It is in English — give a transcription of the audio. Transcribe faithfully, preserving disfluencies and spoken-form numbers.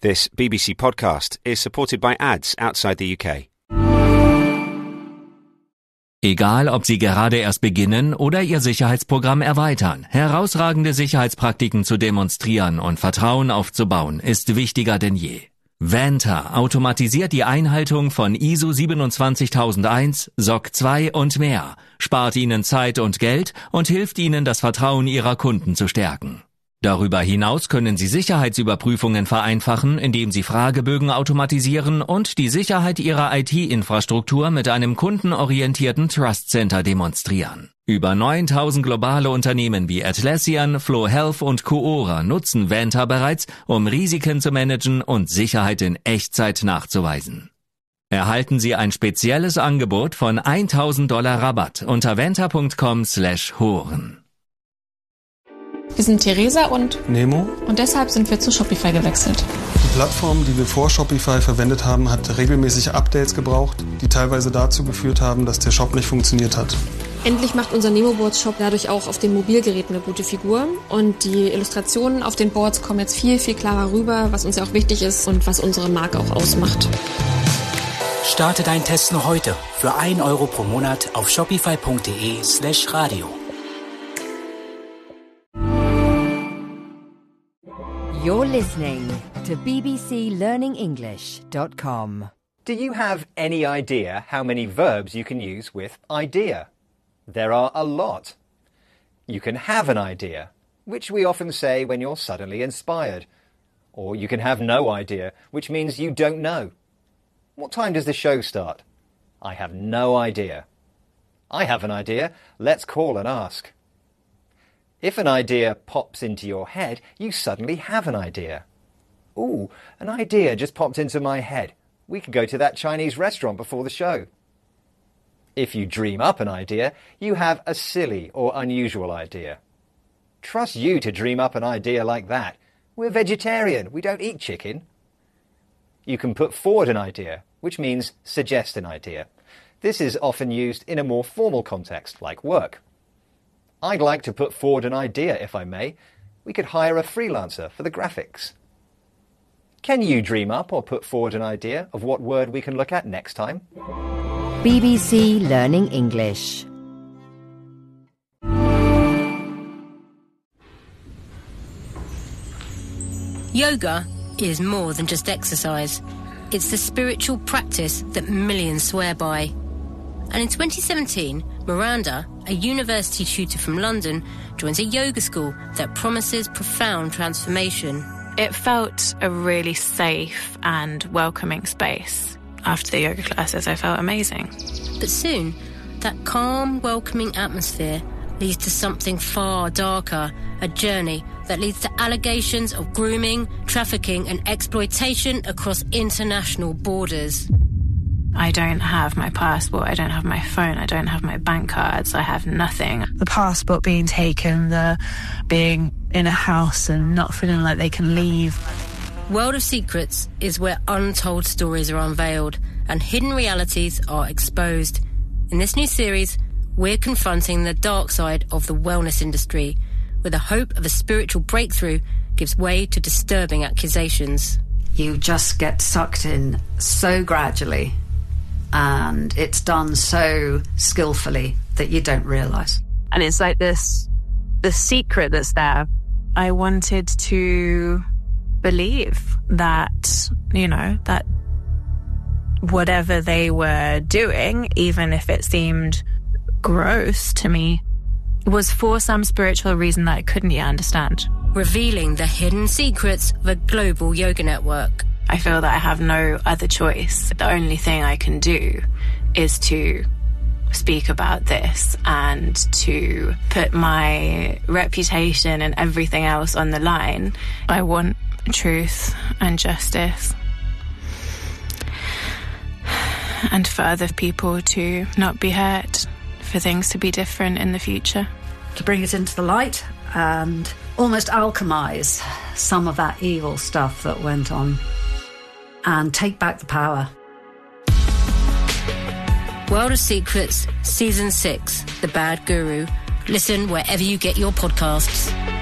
This B B C podcast is supported by ads outside the U K. Egal, ob Sie gerade erst beginnen oder Ihr Sicherheitsprogramm erweitern, herausragende Sicherheitspraktiken zu demonstrieren und Vertrauen aufzubauen, ist wichtiger denn je. Vanta automatisiert die Einhaltung von I S O siebenundzwanzigtausendeins, S O C zwei und mehr, spart Ihnen Zeit und Geld und hilft Ihnen, das Vertrauen Ihrer Kunden zu stärken. Darüber hinaus können Sie Sicherheitsüberprüfungen vereinfachen, indem Sie Fragebögen automatisieren und die Sicherheit Ihrer I T-Infrastruktur mit einem kundenorientierten Trust Center demonstrieren. Über neuntausend globale Unternehmen wie Atlassian, Flow Health und Coora nutzen Vanta bereits, um Risiken zu managen und Sicherheit in Echtzeit nachzuweisen. Erhalten Sie ein spezielles Angebot von tausend Dollar Rabatt unter vanta punkt com slash horen. Wir sind Theresa und Nemo. Und deshalb sind wir zu Shopify gewechselt. Die Plattform, die wir vor Shopify verwendet haben, hat regelmäßig Updates gebraucht, die teilweise dazu geführt haben, dass der Shop nicht funktioniert hat. Endlich macht unser Nemo-Boards-Shop dadurch auch auf den Mobilgeräten eine gute Figur. Und die Illustrationen auf den Boards kommen jetzt viel, viel klarer rüber, was uns ja auch wichtig ist und was unsere Marke auch ausmacht. Starte deinen Test noch heute für ein Euro pro Monat auf shopify.de slash radio. You're listening to b b c learning english dot com. Do you have any idea how many verbs you can use with idea? There are a lot. You can have an idea, which we often say when you're suddenly inspired. Or you can have no idea, which means you don't know. What time does the show start? I have no idea. I have an idea. Let's call and ask. If an idea pops into your head, you suddenly have an idea. Ooh, an idea just popped into my head. We could go to that Chinese restaurant before the show. If you dream up an idea, you have a silly or unusual idea. Trust you to dream up an idea like that. We're vegetarian. We don't eat chicken. You can put forward an idea, which means suggest an idea. This is often used in a more formal context, like work. I'd like to put forward an idea, if I may. We could hire a freelancer for the graphics. Can you dream up or put forward an idea of what word we can look at next time? B B C Learning English. Yoga is more than just exercise. It's the spiritual practice that millions swear by. And in twenty seventeen, Miranda, a university tutor from London, joins a yoga school that promises profound transformation. It felt a really safe and welcoming space. After the yoga classes, I felt amazing. But soon, that calm, welcoming atmosphere leads to something far darker, a journey that leads to allegations of grooming, trafficking and exploitation across international borders. I don't have my passport, I don't have my phone, I don't have my bank cards, I have nothing. The passport being taken, the being in a house and not feeling like they can leave. World of Secrets is where untold stories are unveiled and hidden realities are exposed. In this new series, we're confronting the dark side of the wellness industry, where the hope of a spiritual breakthrough gives way to disturbing accusations. You just get sucked in so gradually, and it's done so skillfully that you don't realise. And it's like this, the secret that's there. I wanted to believe that, you know, that whatever they were doing, even if it seemed gross to me, was for some spiritual reason that I couldn't yet understand. Revealing the hidden secrets of a global yoga network. I feel that I have no other choice. The only thing I can do is to speak about this and to put my reputation and everything else on the line. I want truth and justice, and for other people to not be hurt, for things to be different in the future. To bring it into the light and almost alchemize some of that evil stuff that went on and take back the power. World of Secrets, Season six, The Bad Guru. Listen wherever you get your podcasts.